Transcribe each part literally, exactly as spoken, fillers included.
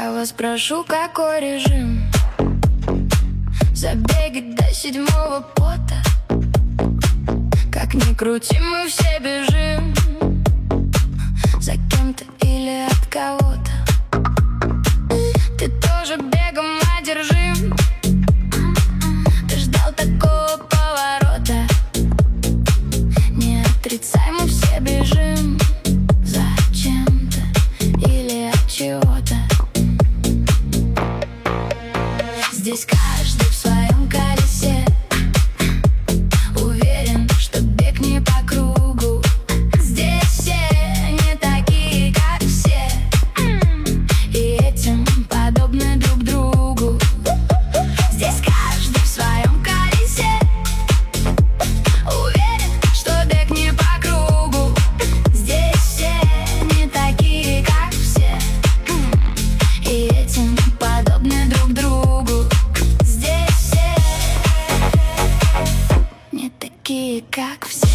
Я вас прошу, какой режим? Забегать до седьмого пота. Как ни крути, мы все бежим за кем-то или от кого-то. Ты тоже бегом одержим. Ты ждал такого поворота. Не отрицай, мы все бежим за чем-то или от чего-то. Здесь каждый в своем колесе. Уверен, что бег не по кругу. Здесь все не такие, как все, и этим подобны друг другу. Здесь каждый в своем колесе. Уверен, что бег не по кругу. Здесь все не такие, как все, и этим подобны друг другу. Здесь все не такие, как все.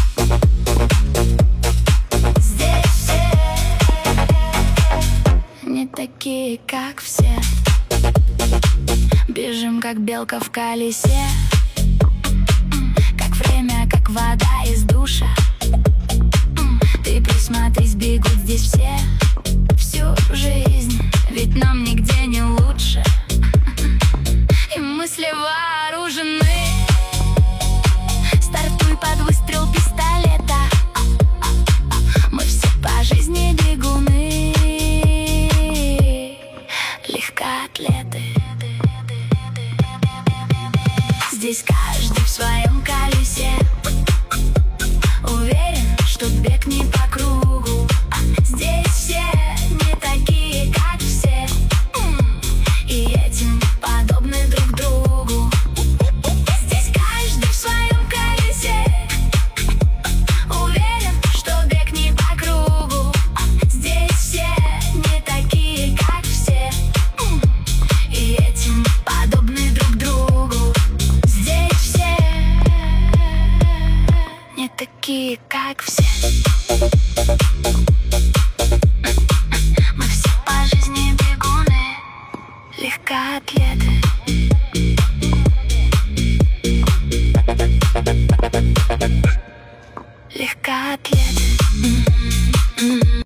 Здесь все не такие, как все. Бежим, как белка в колесе. Как время, как вода из душа. Ты присмотрись, бегут здесь все всю жизнь, ведь нам нигде не лучше. И мысли вооружены. Стартуй под выстрел пистолета. Мы все по жизни бегуны, легкоатлеты. Здесь каждый в своем колесе. Уверен, что бег не по кругу. Здесь все не такие, как все, и этим подобны друг другу. Здесь каждый в своем колесе. Уверен, что бег не по кругу. Здесь все не такие, как все, и этим подобны друг другу. Здесь все не такие, как все. Мы все по жизни бегуны, легкоатлеты. Легкоатлеты.